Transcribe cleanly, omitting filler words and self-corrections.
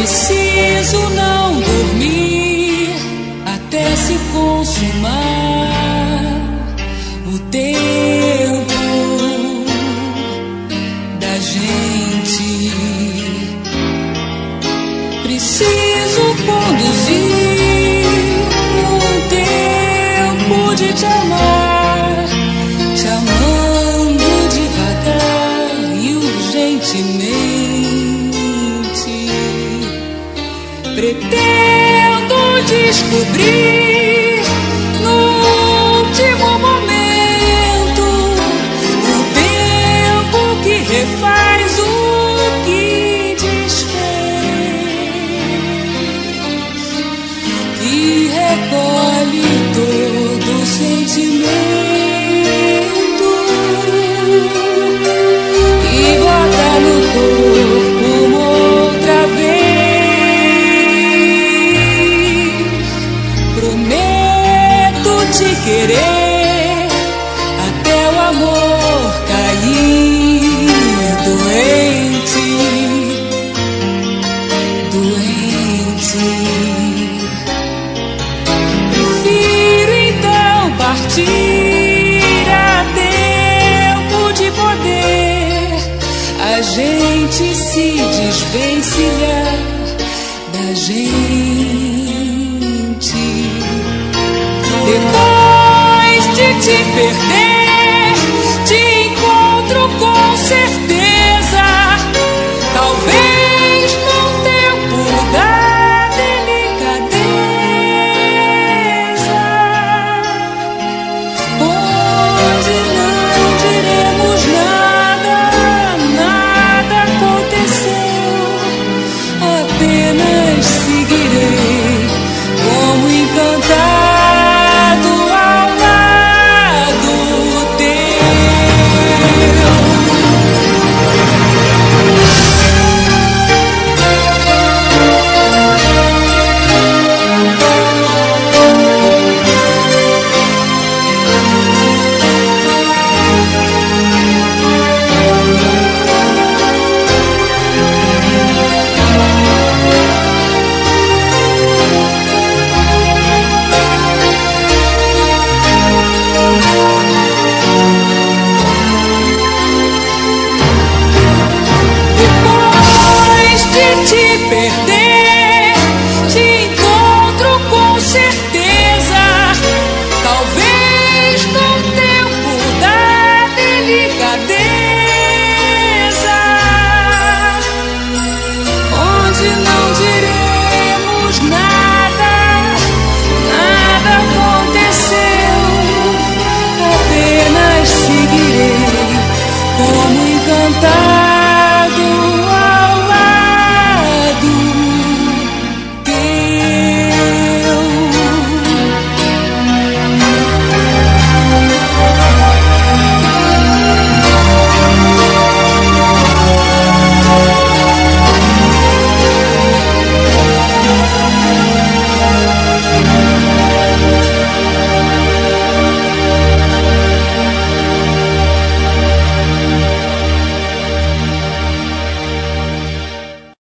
Preciso não dormir até se consumar o tempo da gente. Preciso conduzir um tempo de te amar, te amando devagar e urgentemente. Pretendo descobrir no último momento o tempo que refaz o que desfez, que recolhe todo o sentimento e bota no corpo uma outra vez. Prometo te querer até o amor cair doente, doente. Prefiro então partir a tempo de poder a gente se desvencilhar da gente.